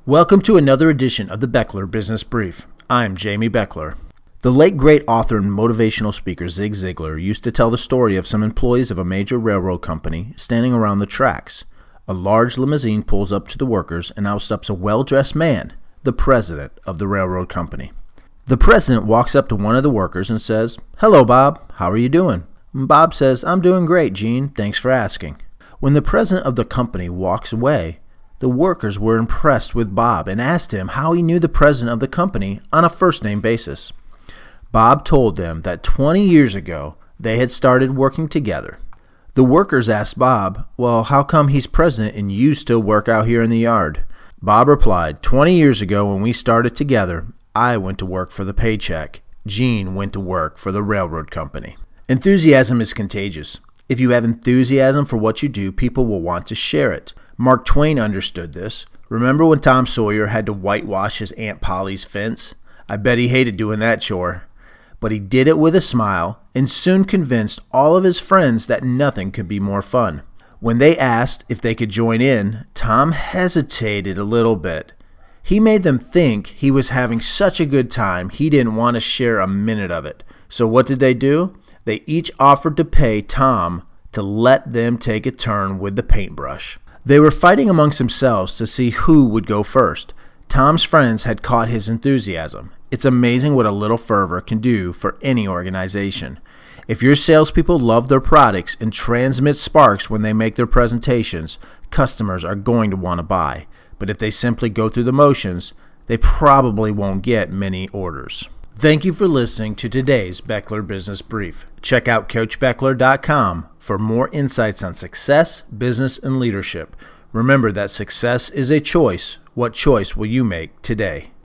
Welcome to another edition of the Beckler Business Brief. I'm Jamie Beckler. The late great author and motivational speaker Zig Ziglar used to tell the story of some employees of a major railroad company standing around the tracks. A large limousine pulls up to the workers and out steps a well-dressed man, the president of the railroad company. The president walks up to one of the workers and says, "Hello, Bob. How are you doing?" Bob says, "I'm doing great, Gene. Thanks for asking." When the president of the company walks away, the workers were impressed with Bob and asked him how he knew the president of the company on a first-name basis. Bob told them that 20 years ago they had started working together. The workers asked Bob, "Well, how come he's president and you still work out here in the yard?" Bob replied, "20 years ago when we started together, I went to work for the paycheck. Gene went to work for the railroad company." Enthusiasm is contagious. If you have enthusiasm for what you do, people will want to share it. Mark Twain understood this. Remember when Tom Sawyer had to whitewash his Aunt Polly's fence? I bet he hated doing that chore. But he did it with a smile and soon convinced all of his friends that nothing could be more fun. When they asked if they could join in, Tom hesitated a little bit. He made them think he was having such a good time he didn't want to share a minute of it. So what did they do? They each offered to pay Tom to let them take a turn with the paintbrush. They were fighting amongst themselves to see who would go first. Tom's friends had caught his enthusiasm. It's amazing what a little fervor can do for any organization. If your salespeople love their products and transmit sparks when they make their presentations, customers are going to want to buy. But if they simply go through the motions, they probably won't get many orders. Thank you for listening to today's Beckler Business Brief. Check out CoachBeckler.com for more insights on success, business, and leadership. Remember that success is a choice. What choice will you make today?